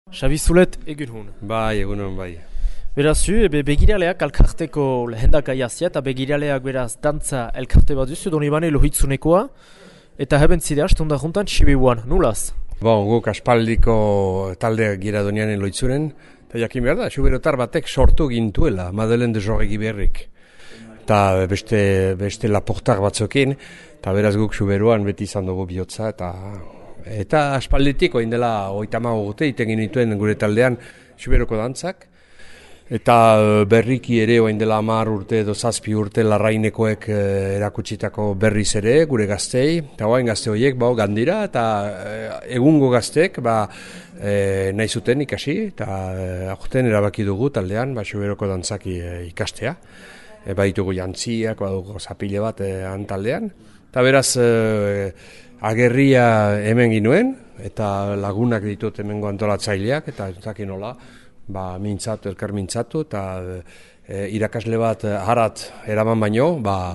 Xabi Zulet, egun hon. Bai, egunon bai. Beraz, begiraleak elkarteko lehendakaia zia eta begiraleak beraz dantza elkarte bat duzu, doni bane lohitzunekoa, eta heben zidea, stunda juntan, Sibiuan, nulaz? Guk aspaldiko talde gira donianen loitzunen, eta jakin behar da, xuberotar batek sortu gintuela, Madelen de Jorregi berrik. Eta beste laportar batzokin, eta beraz guk xuberuan beti izan dugu bihotza, eta aspalditik, oin dela 30 urte, iten ginituen gure taldean xuberoko dantzak, eta berriki ere oin dela 10 urte edo 7 urte larrainekoek erakutsitako berriz ere gure gaztei, eta oain gazte horiek gandira, eta egungo gazteek nahi zuten ikasi, eta aurten erabaki dugu taldean xuberoko dantzak ikastea. Baitugu jantziak, badugu zapile bat taldean, eta beraz agerria hemen ginuen, eta lagunak ditut hemengo antolatzaileak, eta zakin nola, elkar mintzatu, eta irakasle bat harat eraman baino,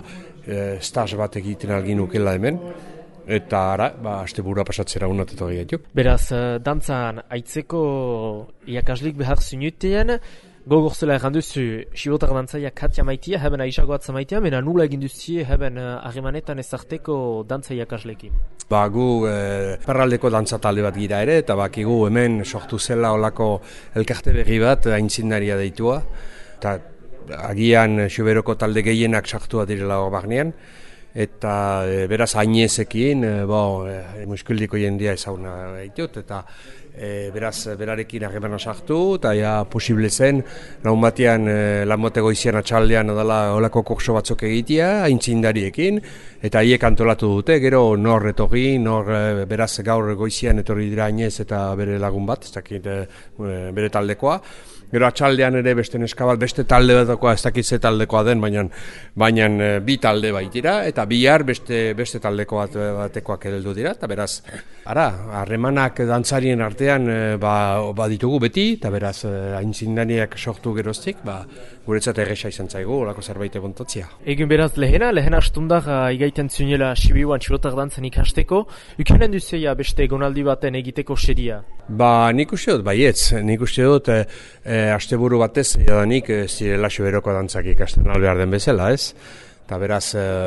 stas bat egiten algin ukela hemen, eta ara, asteburua pasatzera unateto gaitu. Beraz, dantzan aitzeko irakaslik behar zinutean, gogorzela erranduzu, sibotar dantzaiak katia maitia, heben aizago atza maitia, mena nula egin duzie heben harremanetan ezarteko dantza irakaslekin? Gu perraldeko dantza talde bat gira ere, eta bakigu hemen sortu zela olako elkarte berri bat, aintzindaria deitua, eta agian xuberoko talde gehienak sartua direla hor barnean, eta beraz ainezekin, muskuldiko jendia ezaguna ditut, eta beraz berarekin harremana sartu, eta posible zen, laun batean lanmote goizian atxaldean olako kurso batzuk egitea, aintzindariekin, eta haiek antolatu dute, gero nor etorri, beraz gaur goizian etorri dira ainez eta bere lagun bat, ez dakit bere taldekoa, gero atxaldean ere beste neska bat, beste talde batakoa, ez dakit ze taldekoa den, baina bi talde baitira, eta bihar beste taldeko batekoak heldu dira, eta beraz, harremanak dantzarien artean ditugu beti, eta beraz, aintzindaniak sortu geroztik, guretzat erresa izan zaigu, olako zerbait egontatzia. Egin beraz lehena astundak igaiten zunela Sibiuan txilotak dantzan ikasteko, ukenen duzea beste egonaldi baten egiteko sedia? Nik uste dut, baietz, nik uste dut, asteburu batez, jadanik zirela xuberoko dantzak ikasten behar den bezala, ez? Eta beraz,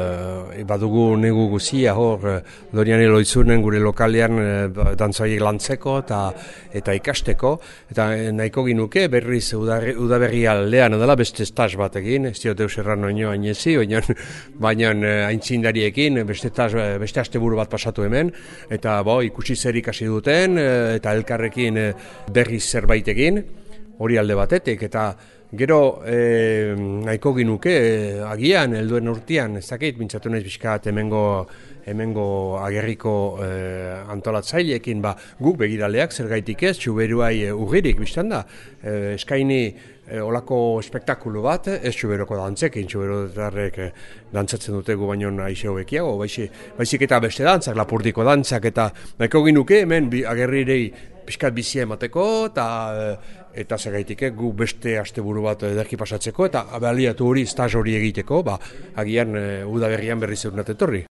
badugu negu guzia hor, Doriane Loitzunen gure lokalean dantzaiek lantzeko eta ikasteko, eta nahiko ginuke berriz udaberri aldean edala beste stas bat egin, ez diote userran oino ainezi, baina aintzindariekin beste asteburu bat pasatu hemen, eta ikusi zer ikasi duten, eta elkarrekin berriz zerbait egin, hori alde batetik, eta gero nahiko ginuke agian helduen urtean, ez dakit, mintzatu naiz bizkat hemengo agerriko antolatzaileekin, guk begiraleak zergaitik ez, xuberuai urririk biztan da, eskaini olako espektakulu bat, ez xuberoko dantzekin, xuberotarrek dantzatzen dutegu baino aixe hobekiago, baizik eta beste dantzak, lapurdiko dantzak, eta nahiko ginuke hemen agerrirei pixkat bizia emateko, eta zergaitik gu beste asteburu bat ederki pasatzeko, eta baliatu hori, staz hori egiteko, agian udaberrian berriz egunatetorri.